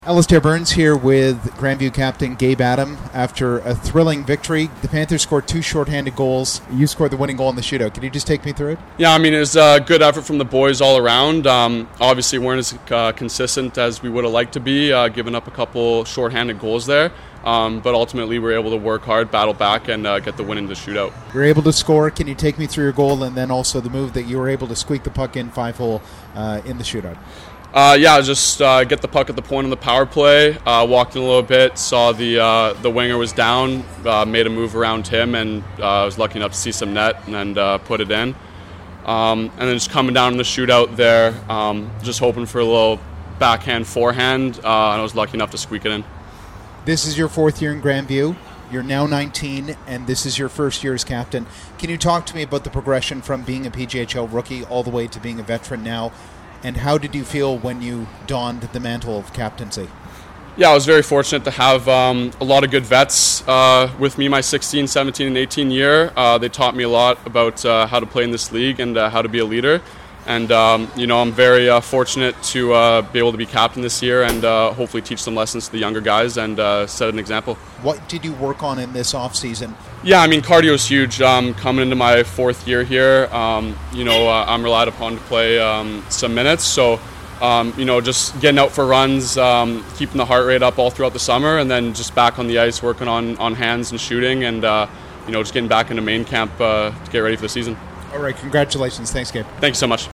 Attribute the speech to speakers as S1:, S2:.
S1: Alistair Burns here with Grandview captain Gabe Adam. After a thrilling victory, the Panthers scored 2 shorthanded goals. You scored the winning goal in the shootout. Can you just take me through it?
S2: Yeah, I mean, it was a good effort from the boys all around. Obviously, we weren't as consistent as we would have liked to be, giving up a couple shorthanded goals there. But ultimately, we were able to work hard, battle back, and get the win in the shootout.
S1: You were able to score. Can you take me through your goal and then also the move that you were able to squeak the puck in 5-hole in the shootout?
S2: Just get the puck at the point on the power play, walked in a little bit, saw the winger was down, made a move around him, and I was lucky enough to see some net and put it in. And then just coming down in the shootout there, just hoping for a little backhand, forehand, and I was lucky enough to squeak it in.
S1: This is your 4th year in Grandview. You're now 19, and this is your first year as captain. Can you talk to me about the progression from being a PJHL rookie all the way to being a veteran now? And how did you feel when you donned the mantle of captaincy?
S2: Yeah, I was very fortunate to have a lot of good vets with me my 16, 17, and 18 year. They taught me a lot about how to play in this league and how to be a leader. And, I'm very fortunate to be able to be captain this year and hopefully teach some lessons to the younger guys and set an example.
S1: What did you work on in this offseason?
S2: Yeah, I mean, cardio is huge. Coming into my 4th year here, I'm relied upon to play some minutes. So, just getting out for runs, keeping the heart rate up all throughout the summer, and then just back on the ice working on hands and shooting and, just getting back into main camp to get ready for the season.
S1: All right, congratulations. Thanks, Gabe.
S2: Thank you so much.